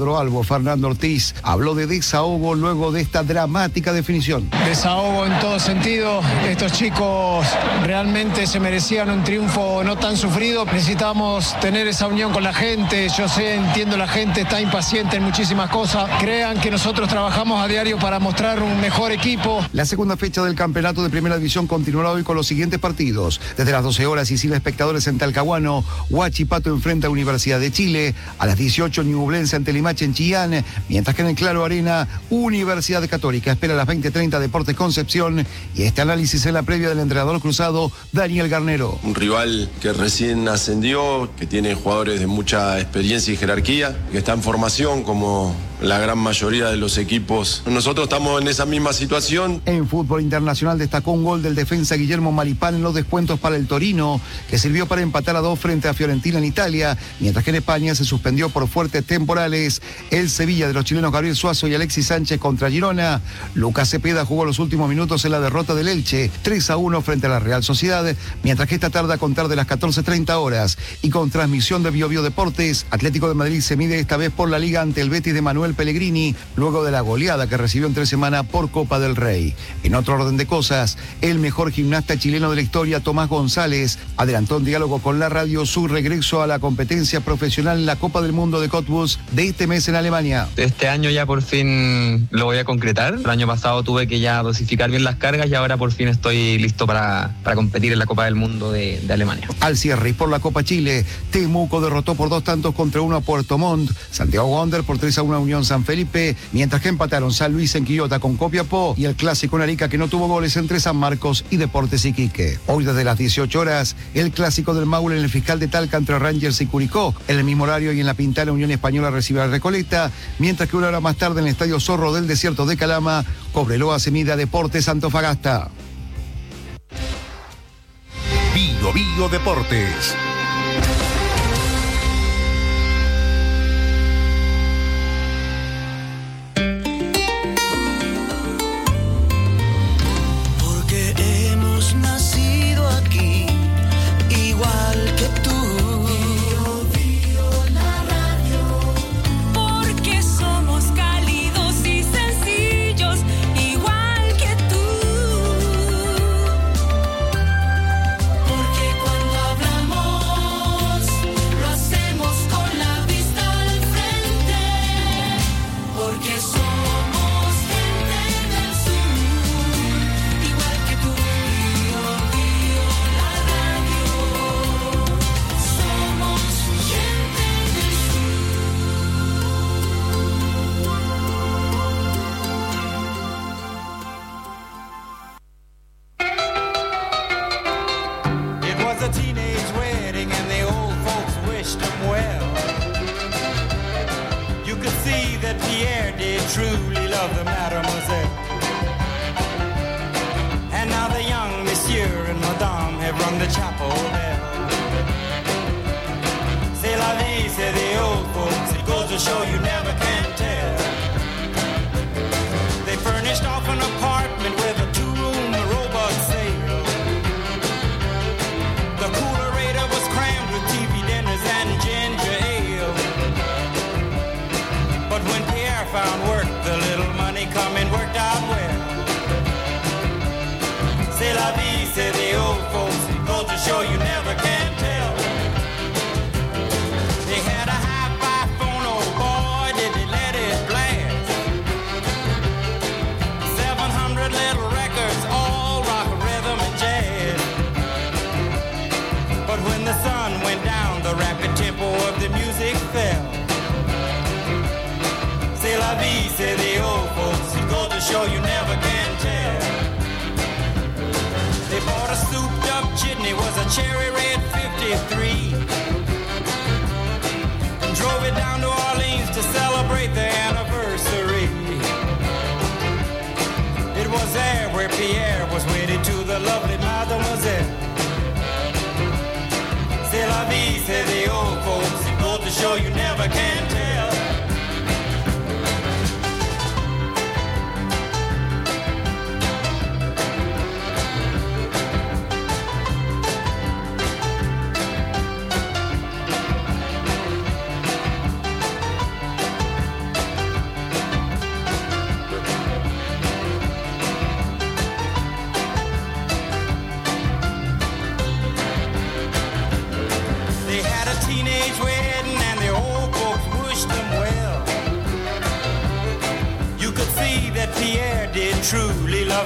Diego Fernando Ortiz habló de desahogo luego de esta dramática definición. Desahogo en todo sentido. Estos chicos realmente se merecían un triunfo no tan sufrido. Necesitamos tener esa unión con la gente. Yo sé, entiendo, la gente está impaciente en muchísimas cosas. Crean que nosotros trabajamos a diario para mostrar un mejor equipo. La segunda fecha del campeonato de Primera División continuará hoy con los siguientes partidos. Desde las doce horas y sin espectadores en Talcahuano, Huachipato enfrenta a Universidad de Chile. A las dieciocho, Ñublense ante Limache en Chillán. Mientras que en el Claro Arena, Universidad Católica espera a las veinte treinta Deportes Concepción. Y este análisis en la previa del entrenador cruzado, Daniel Garnero. Un rival que recién ascendió, que tiene jugadores de mucha experiencia y jerarquía, que está en formación como la gran mayoría de los equipos. Nosotros estamos en esa misma situación. En fútbol internacional destacó un gol del defensa Guillermo Maripán en los descuentos para el Torino, que sirvió para empatar a dos frente a Fiorentina en Italia, mientras que en España se suspendió por fuertes temporales el Sevilla de los chilenos Gabriel Suazo y Alexis Sánchez contra Girona. Lucas Cepeda jugó los últimos minutos en la derrota del Elche, tres a uno frente a la Real Sociedad, mientras que esta tarde a contar de las catorce treinta horas y con transmisión de Bio Bio Deportes, Atlético de Madrid se mide esta vez por la Liga ante el Betis de Manuel Pellegrini, luego de la goleada que recibió en tres semanas por Copa del Rey. En otro orden de cosas, el mejor gimnasta chileno de la historia, Tomás González, adelantó en diálogo con la radio su regreso a la competencia profesional en la Copa del Mundo de Cottbus de este mes en Alemania. Este año ya por fin lo voy a concretar. El año pasado tuve que ya dosificar bien las cargas y ahora por fin estoy listo para, para competir en la Copa del Mundo de, de Alemania. Al cierre y por la Copa Chile, Temuco derrotó por dos tantos contra uno a Puerto Montt, Santiago Wander por tres a uno a Unión San Felipe, mientras que empataron San Luis en Quillota con Copiapó y el clásico en Arica, que no tuvo goles, entre San Marcos y Deportes Iquique. Hoy desde las dieciocho horas, el clásico del Maule en el Fiscal de Talca entre Rangers y Curicó. En el mismo horario y en la Pintana, Unión Española recibe a Recoleta, mientras que una hora más tarde en el Estadio Zorro del Desierto de Calama, Cobreloa se mide a Deportes Antofagasta. Bio Bio Deportes.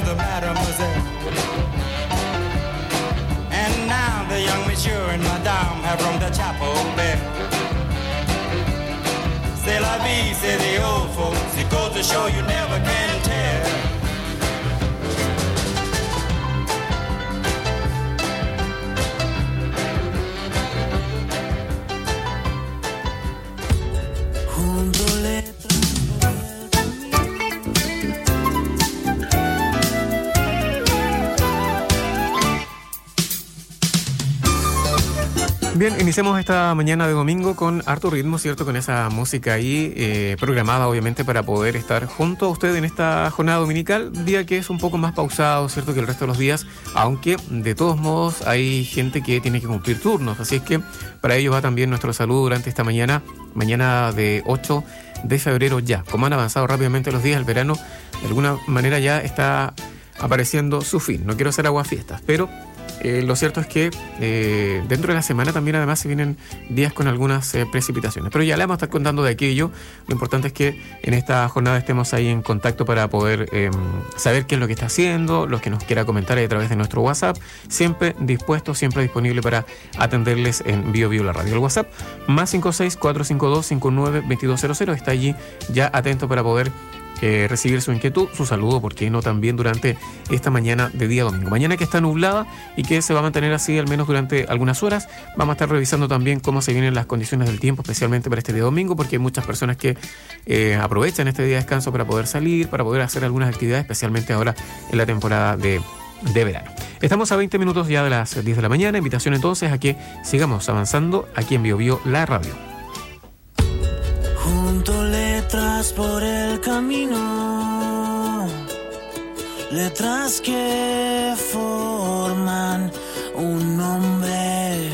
the mademoiselle. And now the young monsieur and madame have rung the chapel bell. C'est la vie, say the old folks. It goes to show you never can tell. Bien, iniciamos esta mañana de domingo con harto ritmo, ¿cierto? Con esa música ahí eh, programada, obviamente, para poder estar junto a usted en esta jornada dominical, día que es un poco más pausado, ¿cierto?, que el resto de los días, aunque de todos modos hay gente que tiene que cumplir turnos, así es que para ello va también nuestro saludo durante esta mañana, mañana de ocho de febrero ya. Como han avanzado rápidamente los días, el verano de alguna manera ya está apareciendo su fin. No quiero hacer aguafiestas, pero Eh, lo cierto es que eh, dentro de la semana también además se vienen días con algunas eh, precipitaciones, pero ya le vamos a estar contando de aquello. Lo importante es que en esta jornada estemos ahí en contacto para poder eh, saber qué es lo que está haciendo, los que nos quiera comentar ahí a través de nuestro WhatsApp, siempre dispuesto, siempre disponible para atenderles en Bio Bio la Radio. El WhatsApp más cinco seis cuatro cinco dos cinco nueve dos dos cero cero está allí ya atento para poder Eh, recibir su inquietud, su saludo, por qué no también durante esta mañana de día domingo. Mañana que está nublada y que se va a mantener así al menos durante algunas horas. Vamos a estar revisando también cómo se vienen las condiciones del tiempo, especialmente para este día domingo, porque hay muchas personas que eh, aprovechan este día de descanso para poder salir, para poder hacer algunas actividades, especialmente ahora en la temporada de, de verano. Estamos a veinte minutos ya de las diez de la mañana. Invitación entonces a que sigamos avanzando aquí en Bio Bio la Radio. Junto letras por el camino, letras que forman un nombre.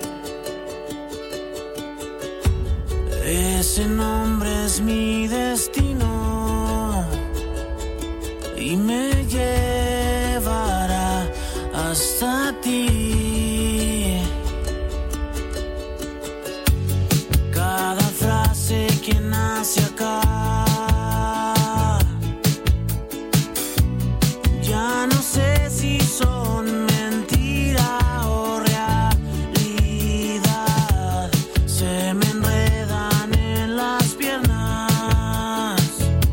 Ese nombre es mi destino y me llevará hasta ti. Cada frase que nace acá ya no sé si son mentira o realidad. Se me enredan en las piernas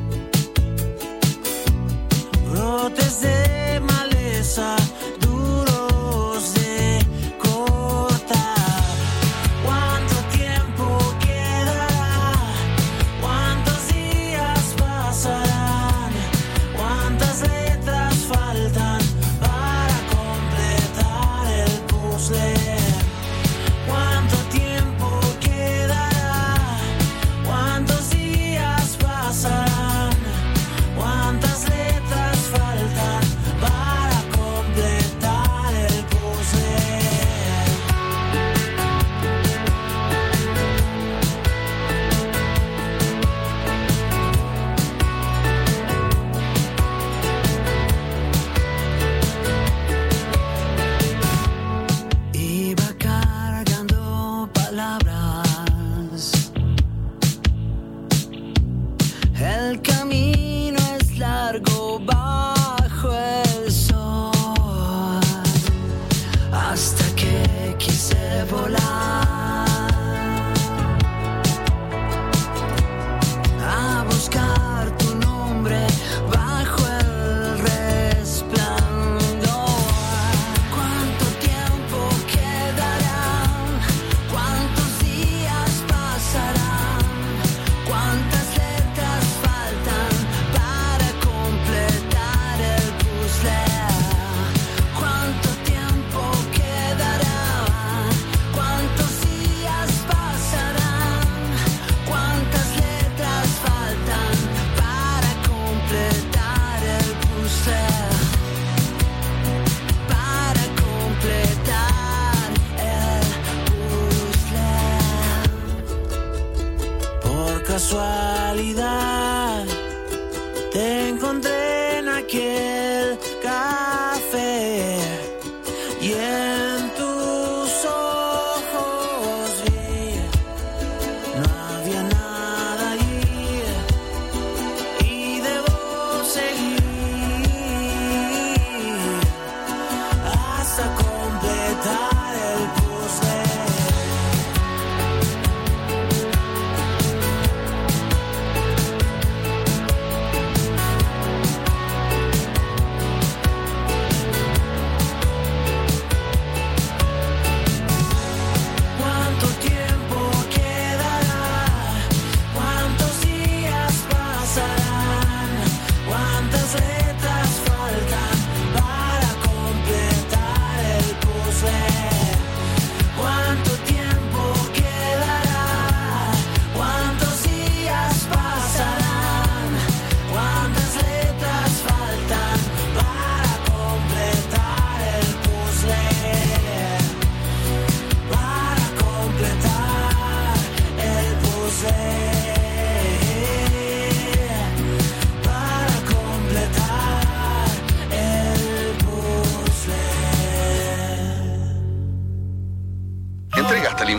brotes de maleza duros de cortar. ¿Cuánto tiempo quedará? ¿Cuántos días pasarán? ¿Cuántas letras faltan para completar el puzzle? ¿Cuánto tiempo quedará? ¿Cuántos días pasarán? ¿Cuántas letras faltan para completar el puzzle? Iba cargando palabras. El camino es largo bajo el sol, hasta que quise volar a buscar tu nombre bajo el resplandor. ¿Cuánto tiempo quedará? ¿Cuántos días pasarán? ¿Cuántas letras faltan para completar el puzzle? ¿Cuánto tiempo quedará? ¿Cuántos días pasarán? ¿Cuántas letras faltan para completar el puzzle? Para completar el puzzle. Por casualidad te encontré en aquel café y en tus ojos vi, no había nada allí y debo seguir.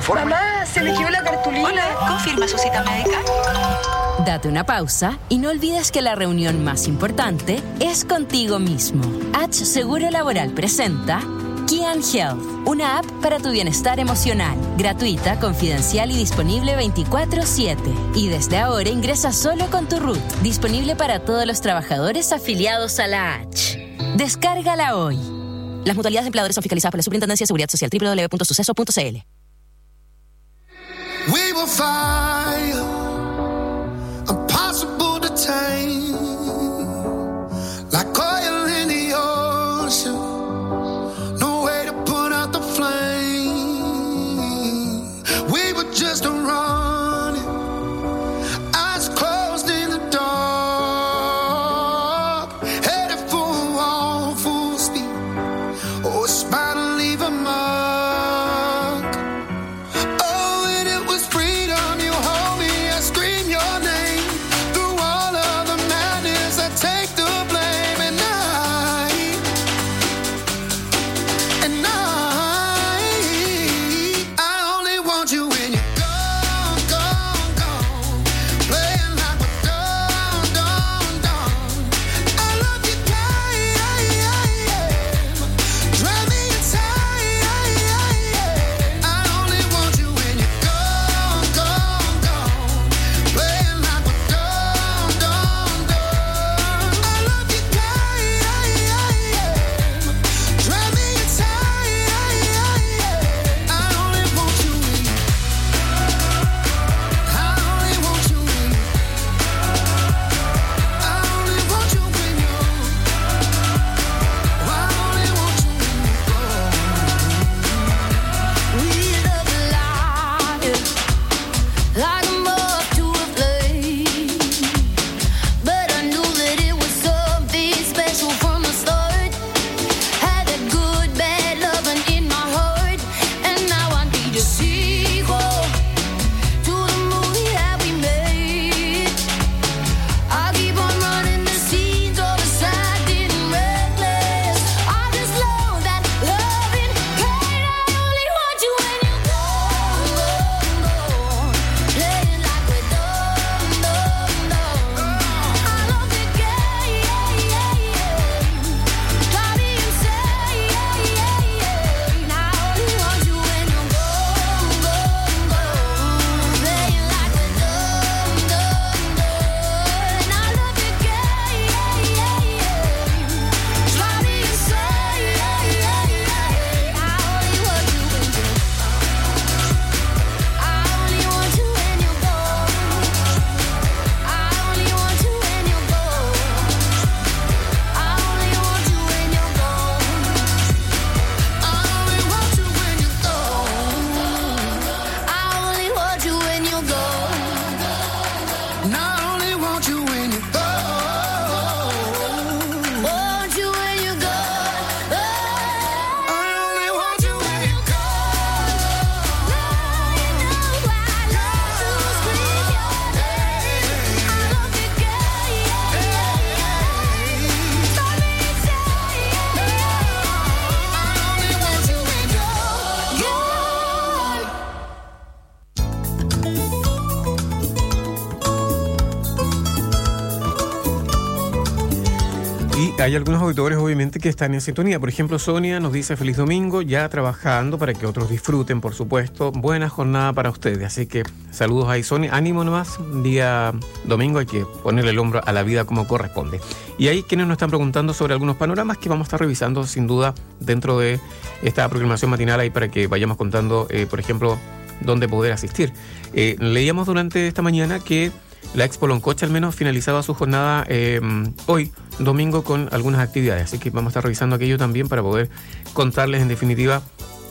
informe. Mamá, se me quedó la cartulina. Hola, ¿confirma su cita médica? Date una pausa y no olvides que la reunión más importante es contigo mismo. H Seguro Laboral presenta Kian Health, una app para tu bienestar emocional, gratuita, confidencial y disponible veinticuatro siete. Y desde ahora ingresa solo con tu R U T, disponible para todos los trabajadores afiliados a la H. Descárgala hoy. Las mutualidades de empleadores son fiscalizadas por la Superintendencia de Seguridad Social, doble u doble u doble u punto suceso punto c l. We will fire, impossible to tame, like oil in the ocean. Just a running, eyes closed in the dark, headed for a wall full speed. Oh, it's about to leave a mark. Oh, and it was freedom. You hold me, I scream your name through all of the madness. I take the blame, and I, and I, I only want you in your. Hay algunos auditores obviamente que están en sintonía. Por ejemplo, Sonia nos dice feliz domingo, ya trabajando para que otros disfruten, por supuesto. Buena jornada para ustedes. Así que saludos ahí, Sonia. Ánimo nomás, día domingo hay que ponerle el hombro a la vida como corresponde. Y hay quienes nos están preguntando sobre algunos panoramas que vamos a estar revisando sin duda dentro de esta programación matinal ahí para que vayamos contando, eh, por ejemplo, dónde poder asistir. Eh, leíamos durante esta mañana que la Expo Loncocha al menos finalizaba su jornada eh, hoy, domingo, con algunas actividades. Así que vamos a estar revisando aquello también para poder contarles en definitiva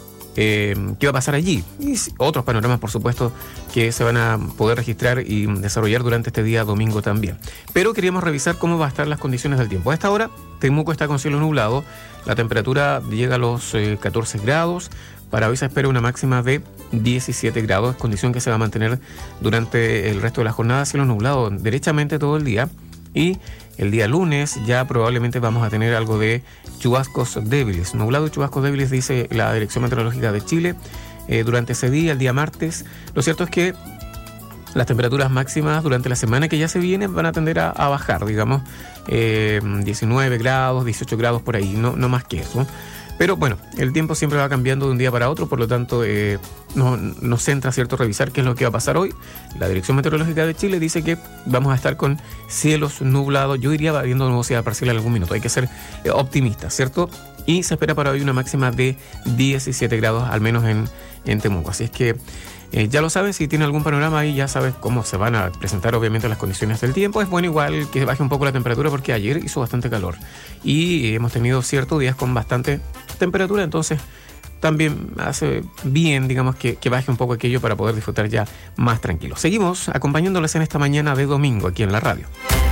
eh, qué va a pasar allí. Y otros panoramas, por supuesto, que se van a poder registrar y desarrollar durante este día domingo también. Pero queríamos revisar cómo van a estar las condiciones del tiempo. A esta hora, Temuco está con cielo nublado. La temperatura llega a los eh, catorce grados. Para hoy se espera una máxima de diecisiete grados, condición que se va a mantener durante el resto de la jornada, cielo nublado derechamente todo el día. Y el día lunes ya probablemente vamos a tener algo de chubascos débiles. Nublado y chubascos débiles, dice la Dirección Meteorológica de Chile. eh, durante ese día, el día martes. Lo cierto es que las temperaturas máximas durante la semana que ya se viene van a tender a, a bajar, digamos, eh, diecinueve grados, dieciocho grados por ahí, no, no más que eso. Pero bueno, el tiempo siempre va cambiando de un día para otro, por lo tanto eh, no, nos centra, ¿cierto?, revisar qué es lo que va a pasar hoy. La Dirección Meteorológica de Chile dice que vamos a estar con cielos nublados, yo diría habiendo nubosidad parcial en algún minuto, hay que ser eh, optimistas, ¿cierto? Y se espera para hoy una máxima de diecisiete grados, al menos en, en Temuco, así es que Eh, ya lo sabes, si tiene algún panorama ahí ya sabes cómo se van a presentar obviamente las condiciones del tiempo. Es bueno igual que baje un poco la temperatura porque ayer hizo bastante calor y hemos tenido ciertos días con bastante temperatura, entonces también hace bien, digamos, que, que baje un poco aquello para poder disfrutar ya más tranquilo. Seguimos acompañándoles en esta mañana de domingo aquí en la radio.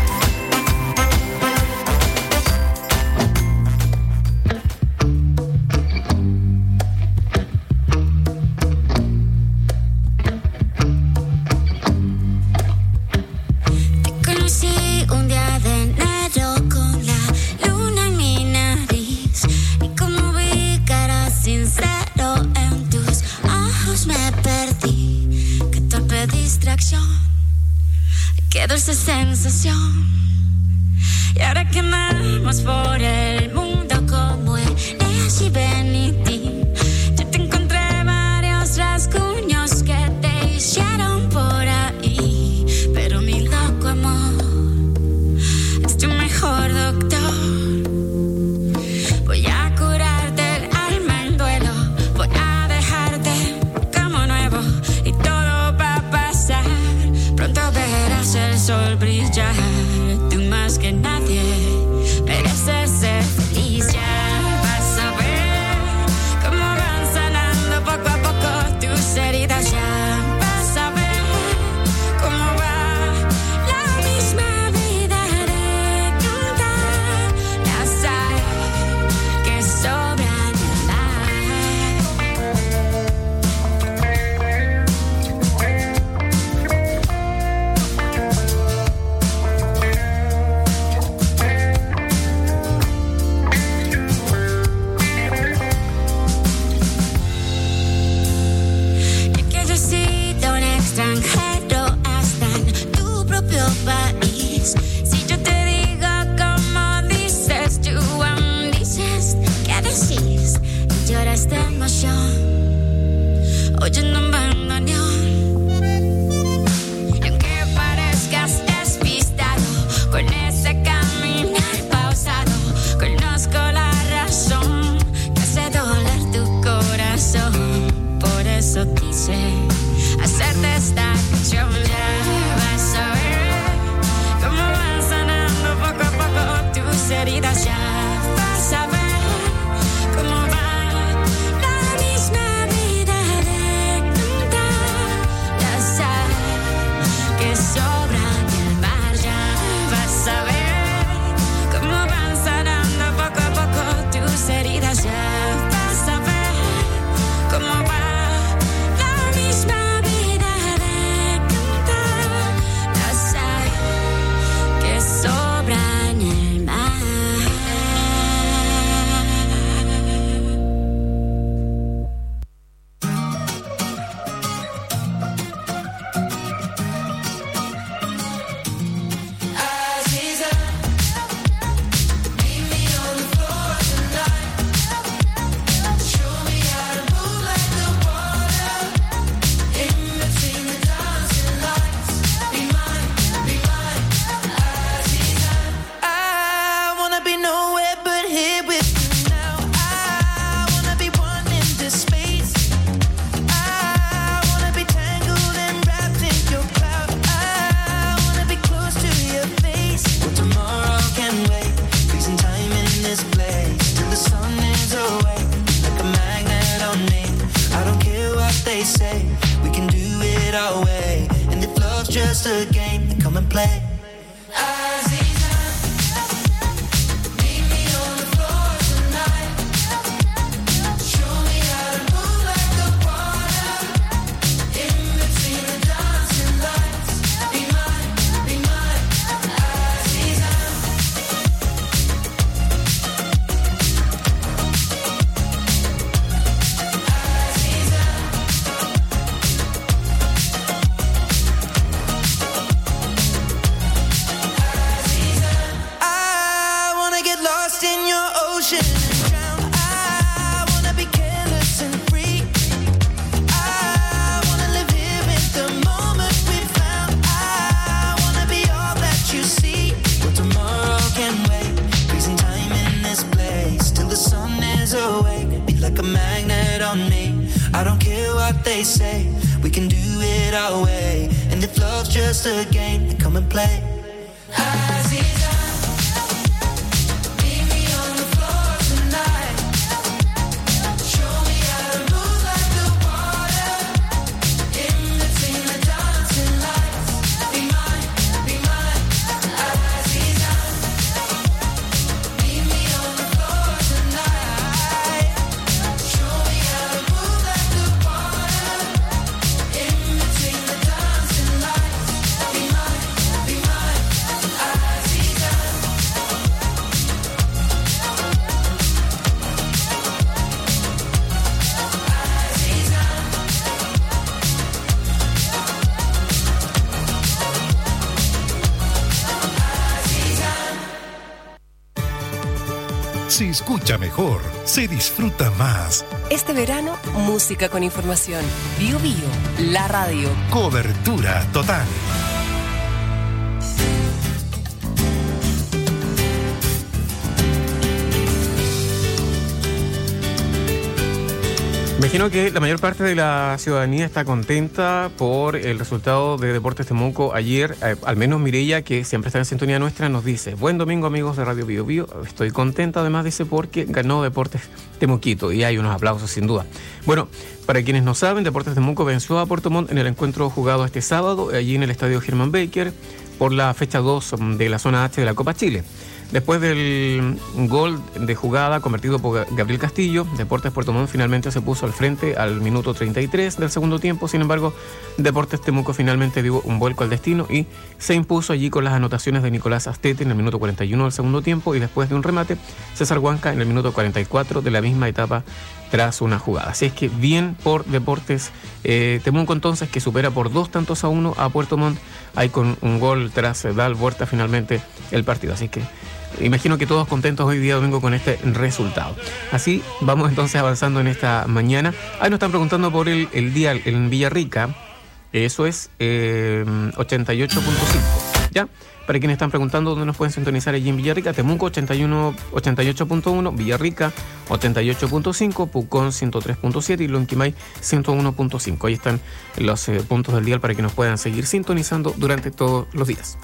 Qué dulce sensación. Y ahora que andamos por el mundo como eres y Benity, yo te encontré varios rasguños que te hicieron por ahí, pero mi loco amor es tu mejor doctor. Voy a curarte el alma en duelo, voy a dejarte como nuevo y todo va a pasar. Pronto verás el sol brillar, tú más que nadie mereces ser feliz. Ya vas a ver cómo van sanando poco a poco tus heridas. Ya vas a ver cómo va la misma vida de cantar la sal que sobra en el extranjero hasta en tu propio país. Si yo te digo como dices, tú aún dices qué decís. Lloras de emoción oyendo un bandoneón. Y aunque parezcas despistado con ese caminar pausado, conozco la razón que hace doler tu corazón. Por eso quise hacerte esta canción. Ya vas a ver cómo van sanando poco a poco tus heridas. Ya vas a ver cómo va la misma vida de cantar la sal que sobra en el mar. Ya vas a ver cómo van sanando poco a poco tus heridas. Ya vas a ver cómo va la misma vida de cantar la sal que sobra en el mar. Aziza, meet me on the floor tonight. Show me how to move like the water. In between the dancing lights, be mine, be mine, Aziza. I wanna be nowhere but here with you now. I wanna be one in this space. I wanna be tangled and wrapped in your cloud. I wanna be close to your face. Well, tomorrow can wait. Freezing time in this place till the sun is away. Like a magnet on me. I don't care what they say. We can do it our way. And if love's just a game, then come and play. Aziza, meet me on the floor tonight. Show me how to move like the water. In between the dancing lights, be mine, be mine, Aziza. Aziza. they say we can do it our way. And if love's just a game, then come and play. Se escucha mejor, se disfruta más. Este verano, música con información. Bio Bio, la radio. Cobertura total. Imagino que la mayor parte de la ciudadanía está contenta por el resultado de Deportes Temuco ayer. Eh, al menos Mireia, que siempre está en sintonía nuestra, nos dice: buen domingo, amigos de Radio Bio Bio. Estoy contenta, además, dice, porque ganó Deportes Temuquito, y hay unos aplausos sin duda. Bueno, para quienes no saben, Deportes Temuco venció a Puerto Montt en el encuentro jugado este sábado allí en el estadio Germán Baker por la fecha dos de la zona H de la Copa Chile. Después del gol de jugada convertido por Gabriel Castillo, Deportes Puerto Montt finalmente se puso al frente al minuto treinta y tres del segundo tiempo. Sin embargo, Deportes Temuco finalmente dio un vuelco al destino y se impuso allí con las anotaciones de Nicolás Astete en el minuto cuarenta y uno del segundo tiempo, y después de un remate, César Huanca en el minuto cuarenta y cuatro de la misma etapa tras una jugada. Así es que bien por Deportes eh, Temuco, entonces, que supera por dos tantos a uno a Puerto Montt, ahí con un gol tras dar vuelta finalmente el partido. Así que imagino que todos contentos hoy día domingo con este resultado. Así vamos entonces avanzando en esta mañana. Ahí nos están preguntando por el, el día en Villarrica. Eso es eh, ochenta y ocho punto cinco. ¿Ya? Para quienes están preguntando dónde nos pueden sintonizar allí en Villarrica: Temuco ochenta y uno, ochenta y ocho punto uno, Villarrica ochenta y ocho punto cinco, Pucón ciento tres punto siete y Lonquimay ciento uno punto cinco. Ahí están los eh, puntos del día para que nos puedan seguir sintonizando durante todos los días.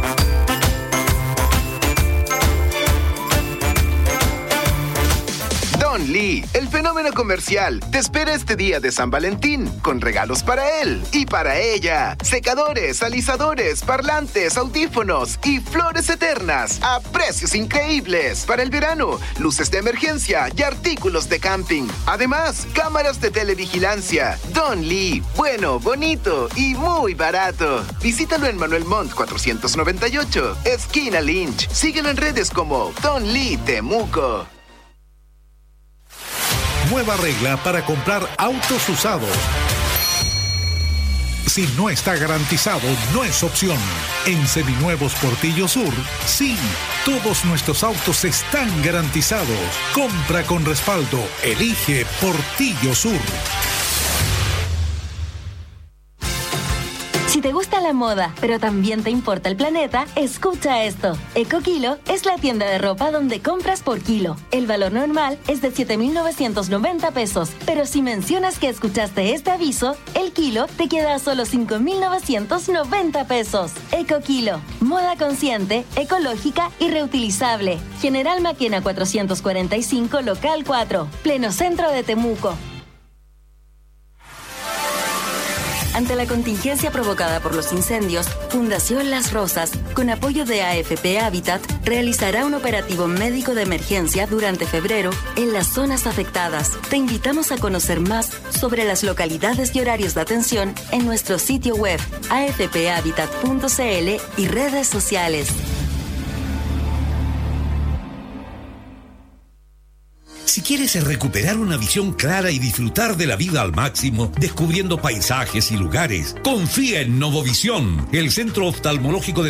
Don Lee, el fenómeno comercial, te espera este día de San Valentín con regalos para él y para ella. Secadores, alisadores, parlantes, audífonos y flores eternas a precios increíbles. Para el verano, luces de emergencia y artículos de camping. Además, cámaras de televigilancia. Don Lee, bueno, bonito y muy barato. Visítalo en Manuel Montt cuatrocientos noventa y ocho, esquina Lynch. Síguelo en redes como Don Lee Temuco. Nueva regla para comprar autos usados. Si no está garantizado, no es opción. En Seminuevos Portillo Sur, sí, todos nuestros autos están garantizados. Compra con respaldo. Elige Portillo Sur. Si te gusta la moda, pero también te importa el planeta, escucha esto. EcoKilo es la tienda de ropa donde compras por kilo. El valor normal es de siete mil novecientos noventa pesos, pero si mencionas que escuchaste este aviso, el kilo te queda a solo cinco mil novecientos noventa pesos. EcoKilo, moda consciente, ecológica y reutilizable. General Maquena cuatrocientos cuarenta y cinco, local cuatro, pleno centro de Temuco. Ante la contingencia provocada por los incendios, Fundación Las Rosas, con apoyo de A F P Habitat, realizará un operativo médico de emergencia durante febrero en las zonas afectadas. Te invitamos a conocer más sobre las localidades y horarios de atención en nuestro sitio web a f p habitat punto c l y redes sociales. Si quieres recuperar una visión clara y disfrutar de la vida al máximo, descubriendo paisajes y lugares, confía en Novovisión, el centro oftalmológico de